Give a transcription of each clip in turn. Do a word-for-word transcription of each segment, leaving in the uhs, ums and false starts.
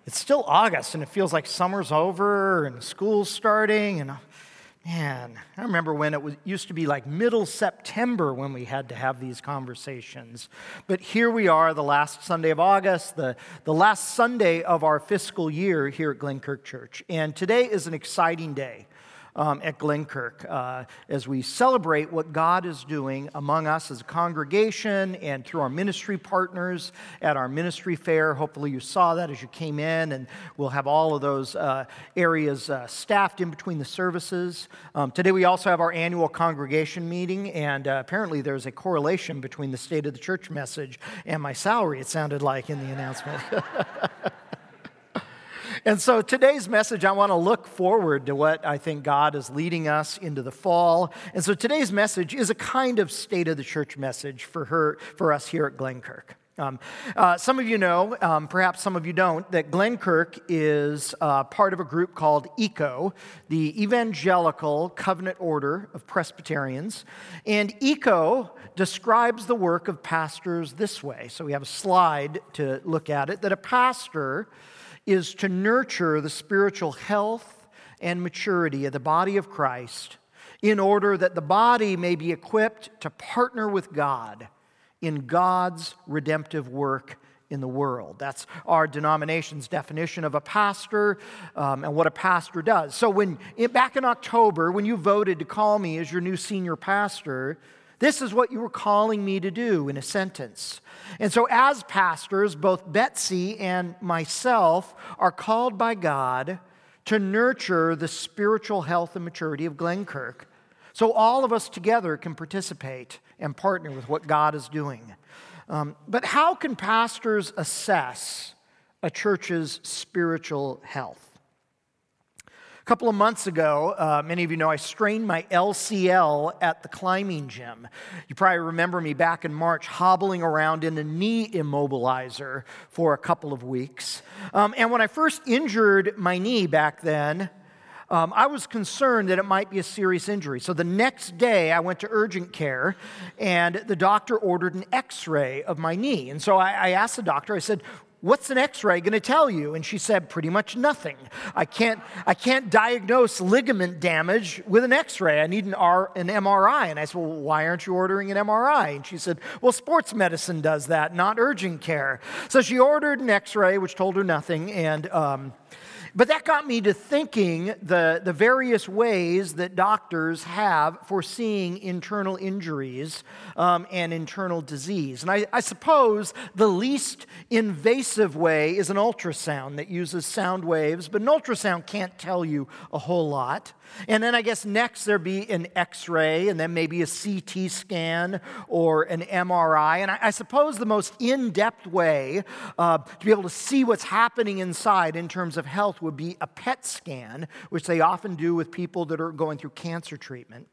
It's still August, and it feels like summer's over and school's starting. And man, I remember when it was, used to be like middle September when we had to have these conversations. But here we are, the last Sunday of August, the, the last Sunday of our fiscal year here at Glenkirk Church. And today is an exciting day. Um, at Glenkirk, uh, as we celebrate what God is doing among us as a congregation and through our ministry partners at our ministry fair. Hopefully you saw that as you came in, and we'll have all of those uh, areas uh, staffed in between the services. Um, today we also have our annual congregation meeting, and uh, apparently there's a correlation between the State of the Church message and my salary, it sounded like in the announcement. And so today's message, I want to look forward to what I think God is leading us into the fall. And so today's message is a kind of state of the church message for her, for us here at Glenkirk. Um, uh, some of you know, um, perhaps some of you don't, that Glenkirk is uh, part of a group called ECO, the Evangelical Covenant Order of Presbyterians. And ECO describes the work of pastors this way. So we have a slide to look at it, that a pastor is to nurture the spiritual health and maturity of the body of Christ in order that the body may be equipped to partner with God in God's redemptive work in the world. That's our denomination's definition of a pastor um, and what a pastor does. So when back in October, when you voted to call me as your new senior pastor, this is what you were calling me to do in a sentence. And so as pastors, both Betsy and myself are called by God to nurture the spiritual health and maturity of Glenkirk, so all of us together can participate and partner with what God is doing. Um, but how can pastors assess a church's spiritual health? A couple of months ago, uh, many of you know I strained my L C L at the climbing gym. You probably remember me back in March hobbling around in a knee immobilizer for a couple of weeks. Um, and when I first injured my knee back then, um, I was concerned that it might be a serious injury. So the next day, I went to urgent care, and the doctor ordered an x-ray of my knee. And so I, I asked the doctor, I said, "What's an x-ray going to tell you?" And she said, "Pretty much nothing. I can't I can't diagnose ligament damage with an x-ray. I need an, R, an M R I. And I said, "Well, why aren't you ordering an M R I?" And she said, "Well, sports medicine does that, not urgent care." So she ordered an x-ray, which told her nothing. And um, But that got me to thinking the, the various ways that doctors have for seeing internal injuries um, and internal disease. And I, I suppose the least invasive way is an ultrasound that uses sound waves, but an ultrasound can't tell you a whole lot. And then I guess next there'd be an x-ray, and then maybe a C T scan or an M R I. And I, I suppose the most in-depth way uh, to be able to see what's happening inside in terms of health would be a P E T scan, which they often do with people that are going through cancer treatment.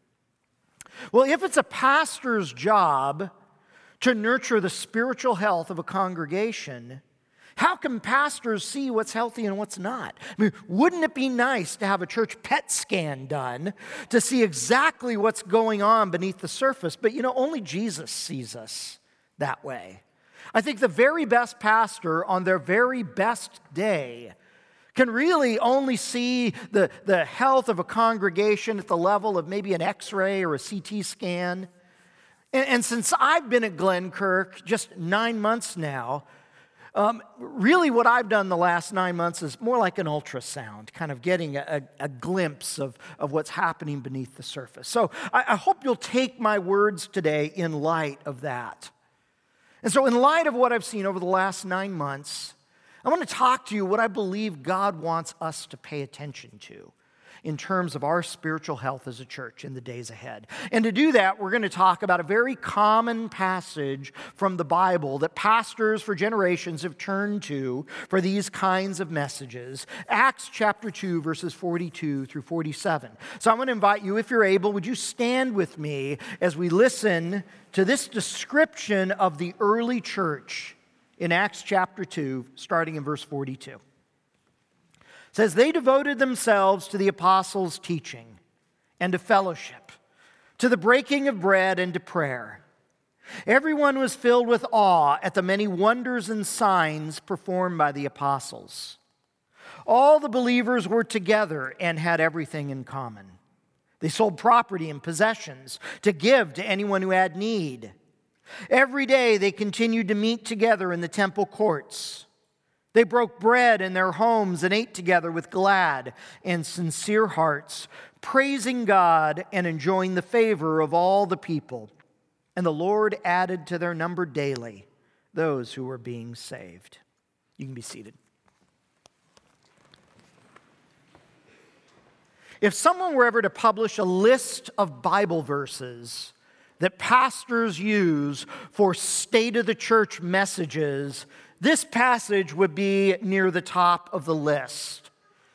Well, if it's a pastor's job to nurture the spiritual health of a congregation, how can pastors see what's healthy and what's not? I mean, wouldn't it be nice to have a church P E T scan done to see exactly what's going on beneath the surface? But you know, only Jesus sees us that way. I think the very best pastor on their very best day can really only see the, the health of a congregation at the level of maybe an x-ray or a C T scan. And, and since I've been at Glenkirk just nine months now, Um, really what I've done the last nine months is more like an ultrasound, kind of getting a, a glimpse of, of what's happening beneath the surface. So I, I hope you'll take my words today in light of that. And so in light of what I've seen over the last nine months, I want to talk to you what I believe God wants us to pay attention to in terms of our spiritual health as a church in the days ahead. And to do that, we're going to talk about a very common passage from the Bible that pastors for generations have turned to for these kinds of messages. Acts chapter two, verses forty-two through forty-seven. So I'm going to invite you, if you're able, would you stand with me as we listen to this description of the early church in Acts chapter two, starting in verse forty-two. It says, "They devoted themselves to the apostles' teaching and to fellowship, to the breaking of bread and to prayer. Everyone was filled with awe at the many wonders and signs performed by the apostles. All the believers were together and had everything in common. They sold property and possessions to give to anyone who had need. Every day they continued to meet together in the temple courts. They broke bread in their homes and ate together with glad and sincere hearts, praising God and enjoying the favor of all the people. And the Lord added to their number daily those who were being saved. You can be seated. If someone were ever to publish a list of Bible verses that pastors use for State of the Church messages, this passage would be near the top of the list.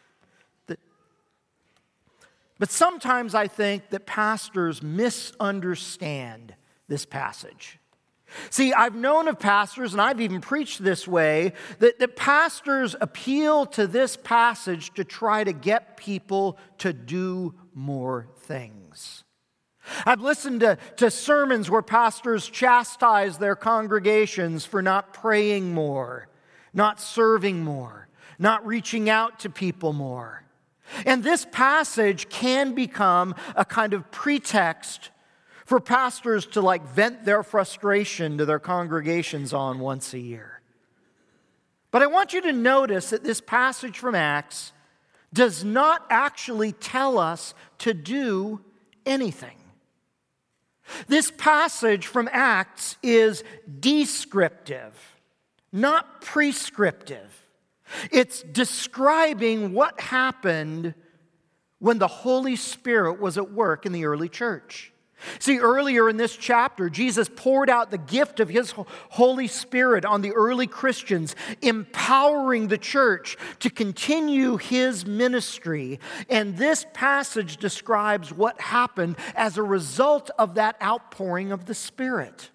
But sometimes I think that pastors misunderstand this passage. See, I've known of pastors, and I've even preached this way, that, that pastors appeal to this passage to try to get people to do more things. I've listened to, to sermons where pastors chastise their congregations for not praying more, not serving more, not reaching out to people more. And this passage can become a kind of pretext for pastors to like vent their frustration to their congregations on once a year. But I want you to notice that this passage from Acts does not actually tell us to do anything. This passage from Acts is descriptive, not prescriptive. It's describing what happened when the Holy Spirit was at work in the early church. See, earlier in this chapter, Jesus poured out the gift of His Holy Spirit on the early Christians, empowering the church to continue His ministry. And this passage describes what happened as a result of that outpouring of the Spirit.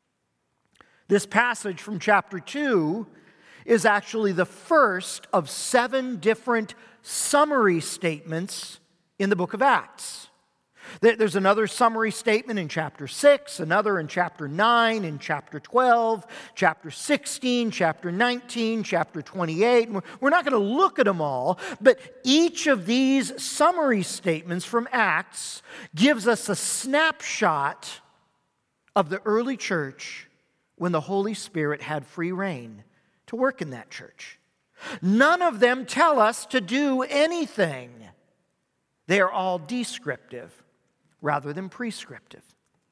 This passage from chapter two is actually the first of seven different summary statements in the book of Acts. There's another summary statement in chapter six, another in chapter nine, in chapter twelve, chapter sixteen, chapter nineteen, chapter twenty-eight. We're not going to look at them all, but each of these summary statements from Acts gives us a snapshot of the early church when the Holy Spirit had free reign to work in that church. None of them tell us to do anything. They are all descriptive rather than prescriptive.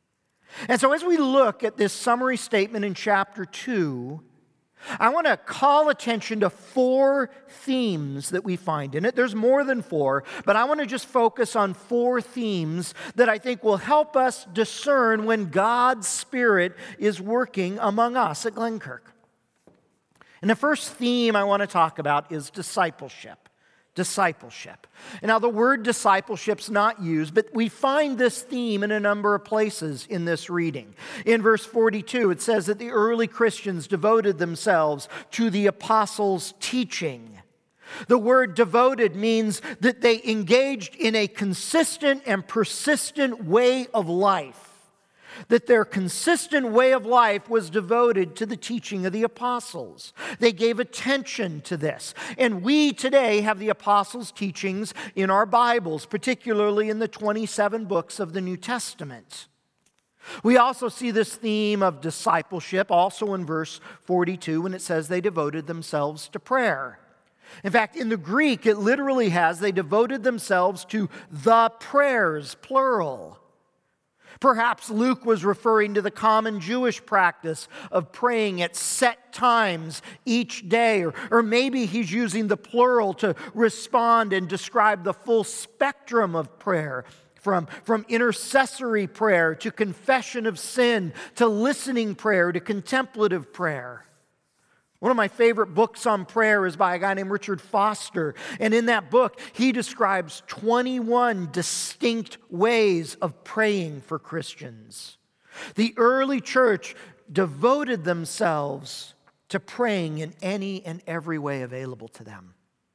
And so as we look at this summary statement in chapter two, I want to call attention to four themes that we find in it. There's more than four, but I want to just focus on four themes that I think will help us discern when God's Spirit is working among us at Glenkirk. And the first theme I want to talk about is discipleship. Discipleship. And now the word discipleship's not used, but we find this theme in a number of places in this reading. In verse forty-two, it says that the early Christians devoted themselves to the apostles' teaching. The word devoted means that they engaged in a consistent and persistent way of life. That their consistent way of life was devoted to the teaching of the apostles. They gave attention to this. And we today have the apostles' teachings in our Bibles, particularly in the twenty-seven books of the New Testament. We also see this theme of discipleship also in verse forty-two when it says they devoted themselves to prayer. In fact, in the Greek, it literally has they devoted themselves to the prayers, plural. Perhaps Luke was referring to the common Jewish practice of praying at set times each day, or, or maybe he's using the plural to respond and describe the full spectrum of prayer, from, from intercessory prayer to confession of sin to listening prayer to contemplative prayer. One of my favorite books on prayer is by a guy named Richard Foster. And in that book, he describes twenty-one distinct ways of praying for Christians. The early church devoted themselves to praying in any and every way available to them.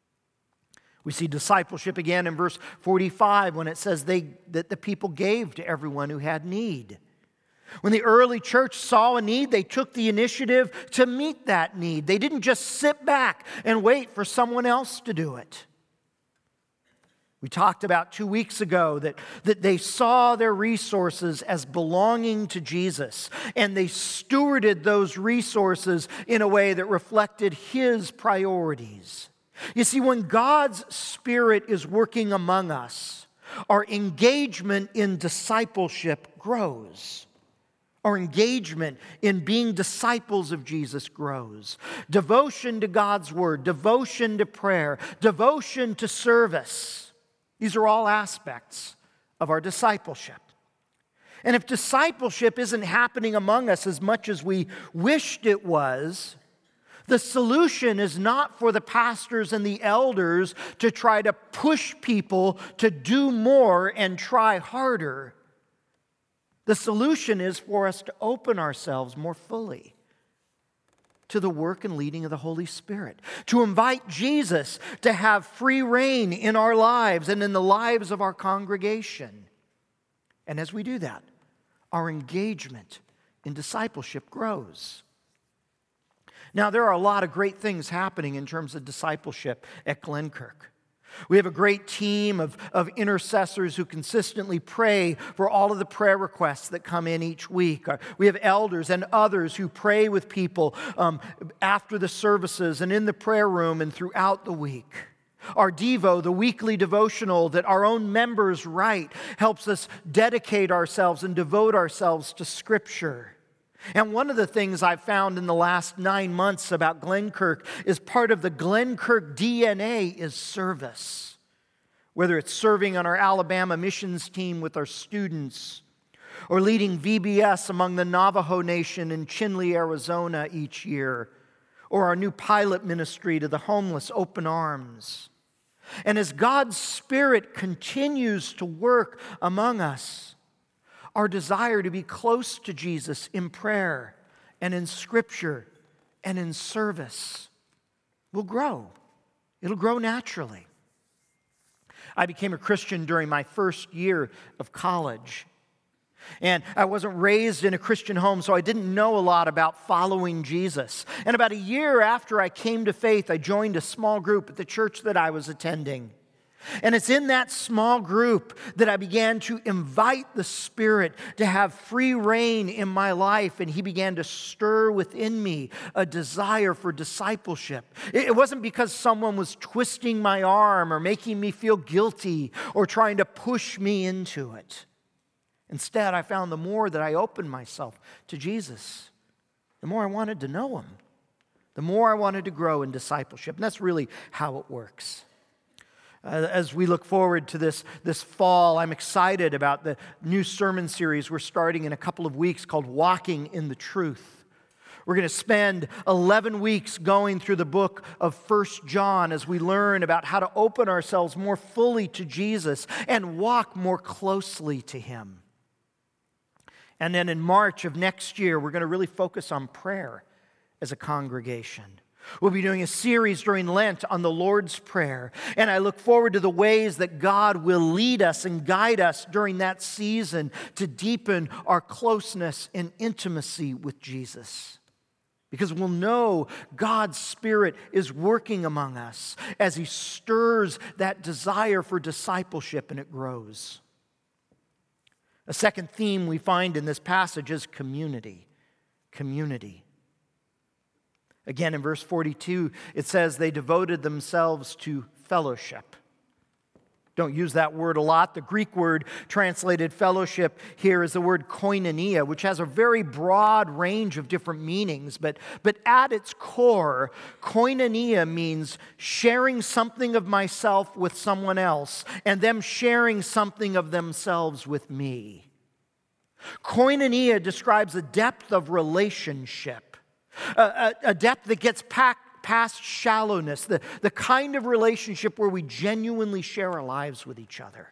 We see discipleship again in verse forty-five when it says they, that the people gave to everyone who had need. When the early church saw a need, they took the initiative to meet that need. They didn't just sit back and wait for someone else to do it. We talked about two weeks ago that, that they saw their resources as belonging to Jesus, and they stewarded those resources in a way that reflected His priorities. You see, when God's Spirit is working among us, our engagement in discipleship grows. Our engagement in being disciples of Jesus grows. Devotion to God's Word, devotion to prayer, devotion to service. These are all aspects of our discipleship. And if discipleship isn't happening among us as much as we wished it was, the solution is not for the pastors and the elders to try to push people to do more and try harder. The solution is for us to open ourselves more fully to the work and leading of the Holy Spirit, to invite Jesus to have free reign in our lives and in the lives of our congregation. And as we do that, our engagement in discipleship grows. Now, there are a lot of great things happening in terms of discipleship at Glenkirk. We have a great team of, of intercessors who consistently pray for all of the prayer requests that come in each week. We have elders and others who pray with people um, after the services and in the prayer room and throughout the week. Our Devo, the weekly devotional that our own members write, helps us dedicate ourselves and devote ourselves to Scripture. And one of the things I've found in the last nine months about Glenkirk is part of the Glenkirk D N A is service. Whether it's serving on our Alabama missions team with our students, or leading V B S among the Navajo Nation in Chinle, Arizona each year, or our new pilot ministry to the homeless, Open Arms. And as God's Spirit continues to work among us, our desire to be close to Jesus in prayer and in Scripture and in service will grow. It'll grow naturally. I became a Christian during my first year of college. And I wasn't raised in a Christian home, so I didn't know a lot about following Jesus. And about a year after I came to faith, I joined a small group at the church that I was attending. And it's in that small group that I began to invite the Spirit to have free reign in my life, and He began to stir within me a desire for discipleship. It wasn't because someone was twisting my arm or making me feel guilty or trying to push me into it. Instead, I found the more that I opened myself to Jesus, the more I wanted to know Him, the more I wanted to grow in discipleship. And that's really how it works. Uh, as we look forward to this, this fall, I'm excited about the new sermon series we're starting in a couple of weeks called Walking in the Truth. We're going to spend eleven weeks going through the book of First John as we learn about how to open ourselves more fully to Jesus and walk more closely to Him. And then in March of next year, we're going to really focus on prayer as a congregation. We'll be doing a series during Lent on the Lord's Prayer, and I look forward to the ways that God will lead us and guide us during that season to deepen our closeness and intimacy with Jesus. Because we'll know God's Spirit is working among us as He stirs that desire for discipleship and it grows. A second theme we find in this passage is community. Community. Again, in verse forty-two, it says they devoted themselves to fellowship. Don't use that word a lot. The Greek word translated fellowship here is the word koinonia, which has a very broad range of different meanings. But, but at its core, koinonia means sharing something of myself with someone else and them sharing something of themselves with me. Koinonia describes a depth of relationship. A, a, a depth that gets packed past shallowness, the, the kind of relationship where we genuinely share our lives with each other.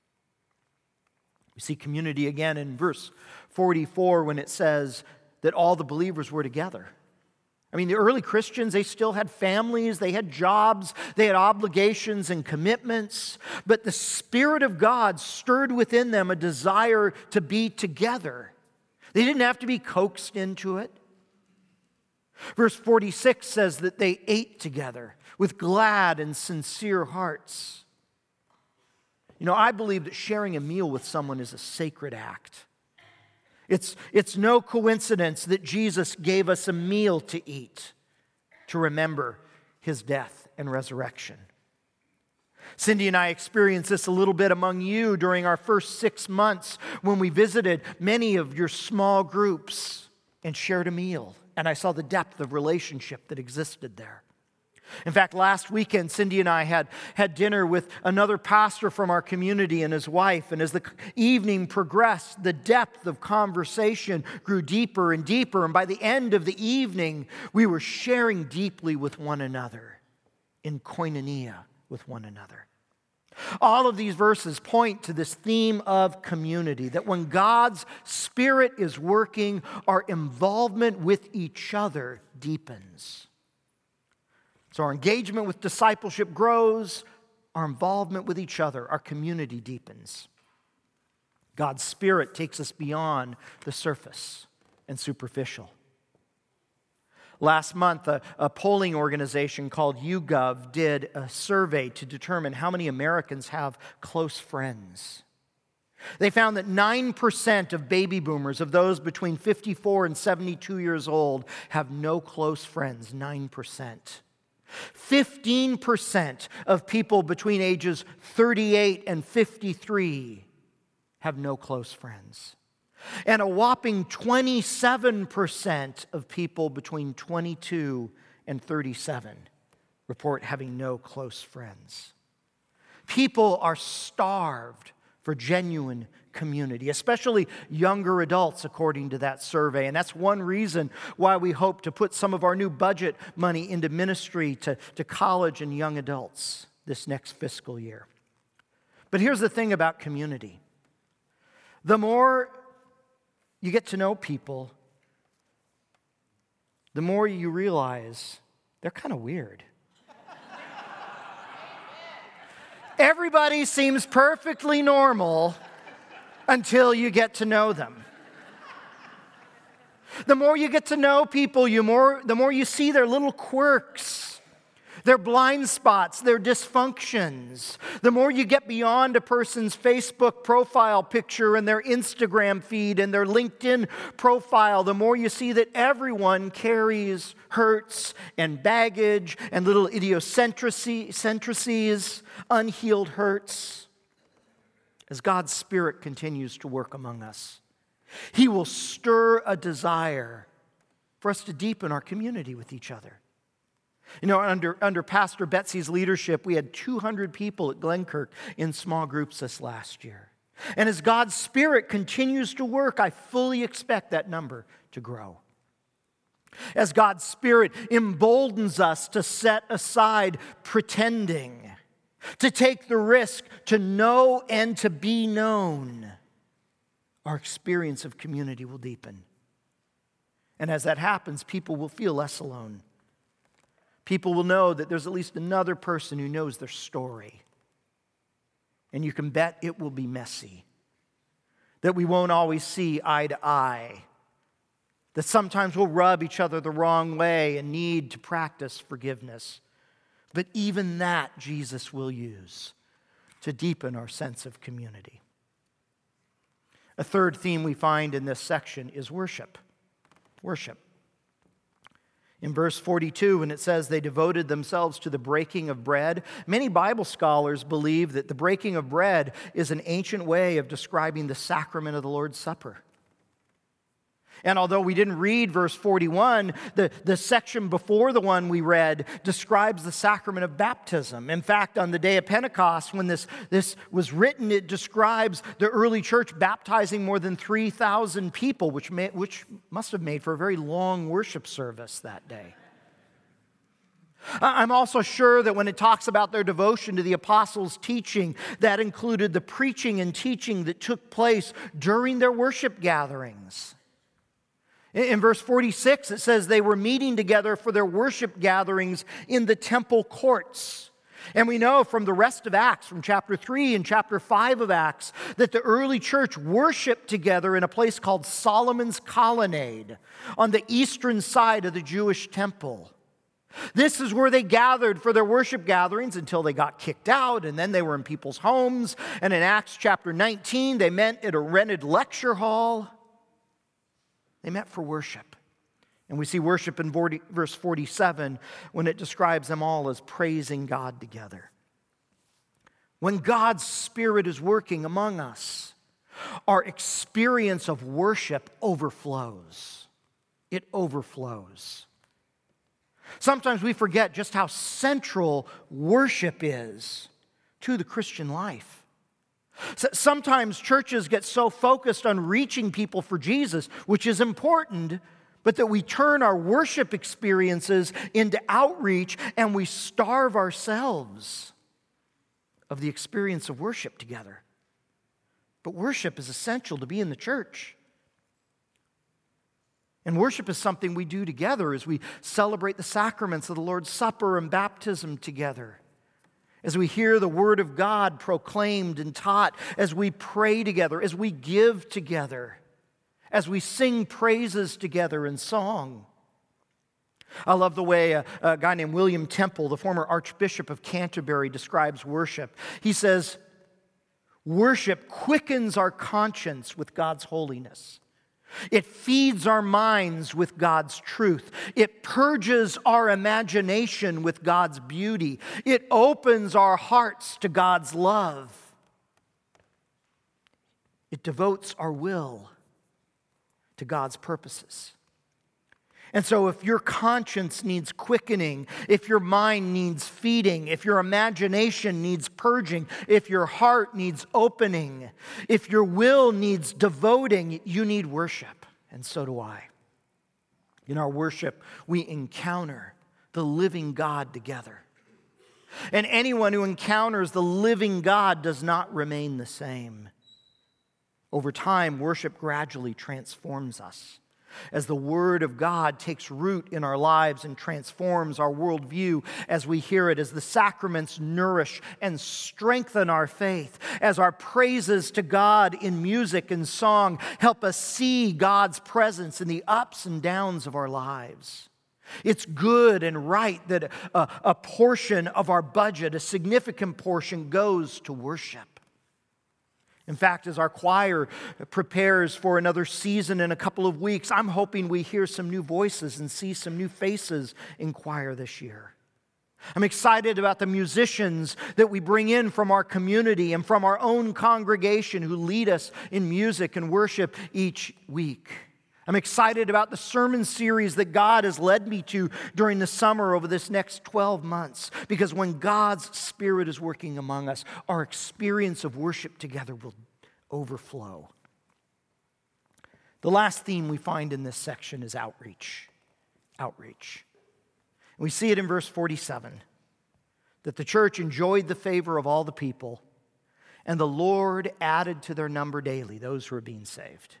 We see community again in verse forty-four when it says that all the believers were together. I mean, the early Christians, they still had families, they had jobs, they had obligations and commitments, but the Spirit of God stirred within them a desire to be together. They didn't have to be coaxed into it. Verse forty-six says that they ate together with glad and sincere hearts. You know, I believe that sharing a meal with someone is a sacred act. It's, it's no coincidence that Jesus gave us a meal to eat to remember his death and resurrection. Cindy and I experienced this a little bit among you during our first six months when we visited many of your small groups and shared a meal. And I saw the depth of relationship that existed there. In fact, last weekend, Cindy and I had, had dinner with another pastor from our community and his wife. And as the evening progressed, the depth of conversation grew deeper and deeper. And by the end of the evening, we were sharing deeply with one another, in koinonia with one another. All of these verses point to this theme of community, that when God's Spirit is working, our involvement with each other deepens. So our engagement with discipleship grows, our involvement with each other, our community deepens. God's Spirit takes us beyond the surface and superficial. Last month, a, a polling organization called YouGov did a survey to determine how many Americans have close friends. They found that nine percent of baby boomers, of those between fifty-four and seventy-two years old, have no close friends, nine percent. fifteen percent of people between ages thirty-eight and fifty-three have no close friends. And a whopping twenty-seven percent of people between twenty-two and thirty-seven report having no close friends. People are starved for genuine community, especially younger adults, according to that survey. And that's one reason why we hope to put some of our new budget money into ministry to, to college and young adults this next fiscal year. But here's the thing about community. The more you get to know people, the more you realize they're kind of weird. Everybody seems perfectly normal until you get to know them. The more you get to know people, you more, the more you see their little quirks, their blind spots, their dysfunctions. The more you get beyond a person's Facebook profile picture and their Instagram feed and their LinkedIn profile, the more you see that everyone carries hurts and baggage and little idiosyncrasies, unhealed hurts. As God's Spirit continues to work among us, He will stir a desire for us to deepen our community with each other. You know, under, under Pastor Betsy's leadership, we had two hundred people at Glenkirk in small groups this last year. And as God's Spirit continues to work, I fully expect that number to grow. As God's Spirit emboldens us to set aside pretending, to take the risk to know and to be known, our experience of community will deepen. And as that happens, people will feel less alone. People will know that there's at least another person who knows their story. And you can bet it will be messy. That we won't always see eye to eye. That sometimes we'll rub each other the wrong way and need to practice forgiveness. But even that Jesus will use to deepen our sense of community. A third theme we find in this section is worship. Worship. In verse forty-two, when it says they devoted themselves to the breaking of bread, many Bible scholars believe that the breaking of bread is an ancient way of describing the sacrament of the Lord's Supper. And although we didn't read verse forty-one, the, the section before the one we read describes the sacrament of baptism. In fact, on the day of Pentecost, when this, this was written, it describes the early church baptizing more than three thousand people, which, may, which must have made for a very long worship service that day. I'm also sure that when it talks about their devotion to the apostles' teaching, that included the preaching and teaching that took place during their worship gatherings. In verse forty-six, it says they were meeting together for their worship gatherings in the temple courts. And we know from the rest of Acts, from chapter three and chapter five of Acts, that the early church worshiped together in a place called Solomon's Colonnade on the eastern side of the Jewish temple. This is where they gathered for their worship gatherings until they got kicked out, and then they were in people's homes. And in Acts chapter nineteen, they met at a rented lecture hall. They met for worship. And we see worship in verse forty-seven when it describes them all as praising God together. When God's Spirit is working among us, our experience of worship overflows. It overflows. Sometimes we forget just how central worship is to the Christian life. Sometimes churches get so focused on reaching people for Jesus, which is important, but that we turn our worship experiences into outreach and we starve ourselves of the experience of worship together. But worship is essential to be in the church. And worship is something we do together as we celebrate the sacraments of the Lord's Supper and baptism together, as we hear the Word of God proclaimed and taught, as we pray together, as we give together, as we sing praises together in song. I love the way a, a guy named William Temple, the former Archbishop of Canterbury, describes worship. He says, worship quickens our conscience with God's holiness. It feeds our minds with God's truth. It purges our imagination with God's beauty. It opens our hearts to God's love. It devotes our will to God's purposes. And so if your conscience needs quickening, if your mind needs feeding, if your imagination needs purging, if your heart needs opening, if your will needs devoting, you need worship. And so do I. In our worship, we encounter the living God together. And anyone who encounters the living God does not remain the same. Over time, worship gradually transforms us. As the Word of God takes root in our lives and transforms our worldview as we hear it, as the sacraments nourish and strengthen our faith, as our praises to God in music and song help us see God's presence in the ups and downs of our lives. It's good and right that a, a portion of our budget, a significant portion, goes to worship. In fact, as our choir prepares for another season in a couple of weeks, I'm hoping we hear some new voices and see some new faces in choir this year. I'm excited about the musicians that we bring in from our community and from our own congregation who lead us in music and worship each week. I'm excited about the sermon series that God has led me to during the summer over this next twelve months. Because when God's Spirit is working among us, our experience of worship together will overflow. The last theme we find in this section is outreach. Outreach. We see it in verse forty-seven, that the church enjoyed the favor of all the people, and the Lord added to their number daily those who were being saved.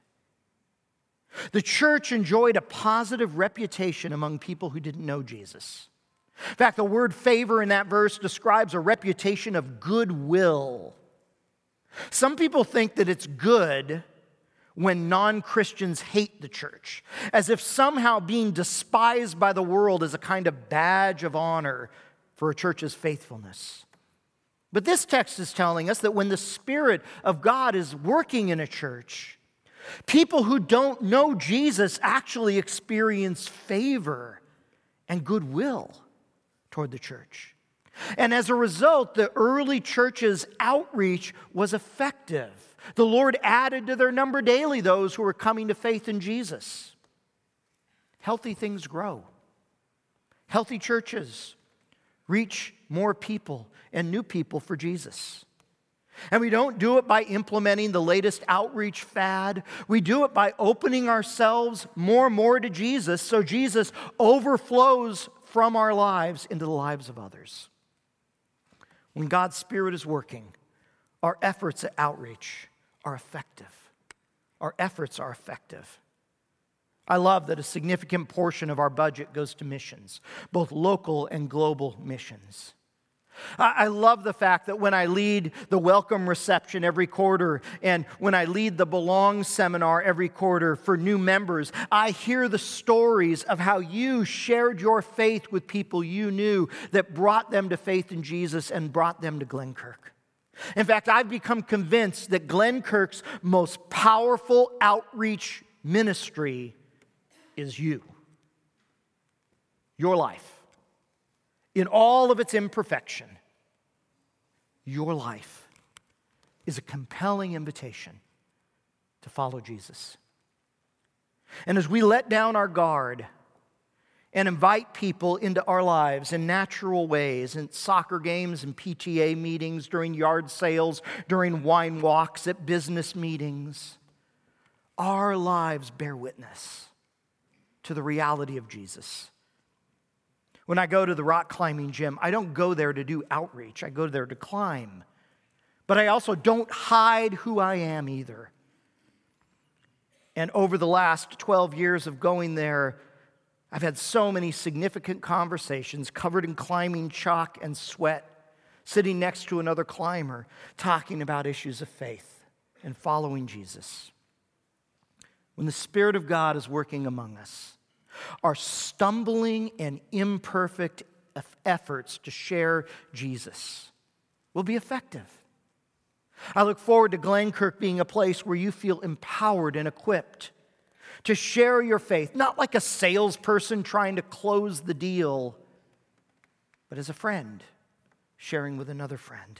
The church enjoyed a positive reputation among people who didn't know Jesus. In fact, the word favor in that verse describes a reputation of goodwill. Some people think that it's good when non-Christians hate the church, as if somehow being despised by the world is a kind of badge of honor for a church's faithfulness. But this text is telling us that when the Spirit of God is working in a church, people who don't know Jesus actually experience favor and goodwill toward the church. And as a result, the early church's outreach was effective. The Lord added to their number daily those who were coming to faith in Jesus. Healthy things grow. Healthy churches reach more people and new people for Jesus. And we don't do it by implementing the latest outreach fad. We do it by opening ourselves more and more to Jesus, so Jesus overflows from our lives into the lives of others. When God's Spirit is working, our efforts at outreach are effective. Our efforts are effective. I love that a significant portion of our budget goes to missions, both local and global missions. I, I love the fact that when I lead the welcome reception every quarter and when I lead the Belong seminar every quarter for new members, I hear the stories of how you shared your faith with people you knew that brought them to faith in Jesus and brought them to Glenkirk. In fact, I've become convinced that Glenkirk's most powerful outreach ministry is you. Your life. In all of its imperfection, your life is a compelling invitation to follow Jesus. And as we let down our guard and invite people into our lives in natural ways, in soccer games and P T A meetings, during yard sales, during wine walks, at business meetings, our lives bear witness to the reality of Jesus. When I go to the rock climbing gym, I don't go there to do outreach. I go there to climb. But I also don't hide who I am either. And over the last twelve years of going there, I've had so many significant conversations covered in climbing chalk and sweat, sitting next to another climber, talking about issues of faith and following Jesus. When the Spirit of God is working among us, our stumbling and imperfect efforts to share Jesus will be effective. I look forward to Glenkirk being a place where you feel empowered and equipped to share your faith, not like a salesperson trying to close the deal, but as a friend sharing with another friend.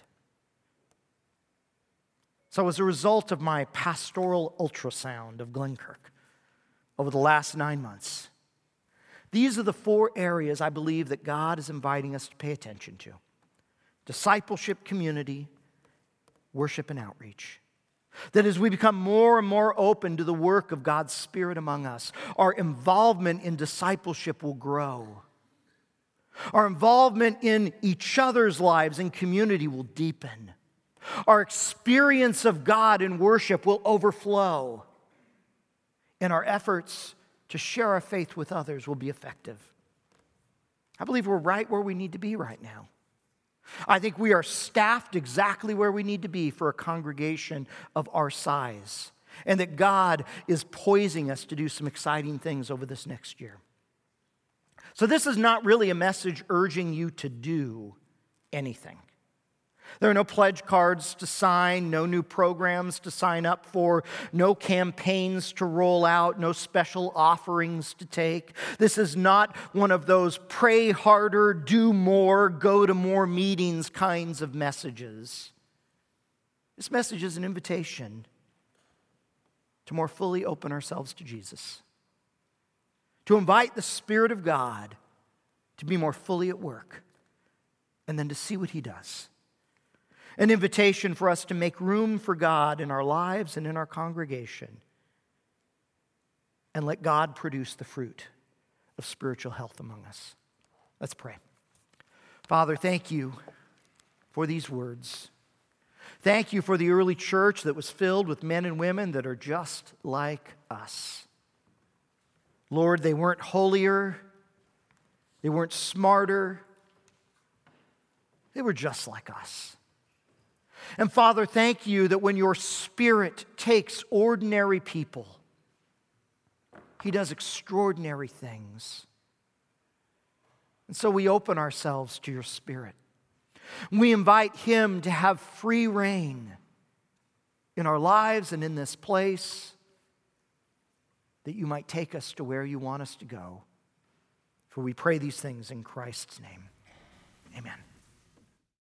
So as a result of my pastoral ultrasound of Glenkirk over the last nine months, these are the four areas I believe that God is inviting us to pay attention to: discipleship, community, worship, and outreach. That as we become more and more open to the work of God's Spirit among us, our involvement in discipleship will grow. Our involvement in each other's lives and community will deepen. Our experience of God in worship will overflow. And our efforts to share our faith with others will be effective. I believe we're right where we need to be right now. I think we are staffed exactly where we need to be for a congregation of our size, and that God is poising us to do some exciting things over this next year. So this is not really a message urging you to do anything. There are no pledge cards to sign, no new programs to sign up for, no campaigns to roll out, no special offerings to take. This is not one of those pray harder, do more, go to more meetings kinds of messages. This message is an invitation to more fully open ourselves to Jesus, to invite the Spirit of God to be more fully at work, and then to see what He does. An invitation for us to make room for God in our lives and in our congregation, and let God produce the fruit of spiritual health among us. Let's pray. Father, thank you for these words. Thank you for the early church that was filled with men and women that are just like us. Lord, they weren't holier, they weren't smarter, they were just like us. And Father, thank you that when your Spirit takes ordinary people, He does extraordinary things. And so we open ourselves to your Spirit. We invite Him to have free reign in our lives and in this place, that you might take us to where you want us to go. For we pray these things in Christ's name. Amen.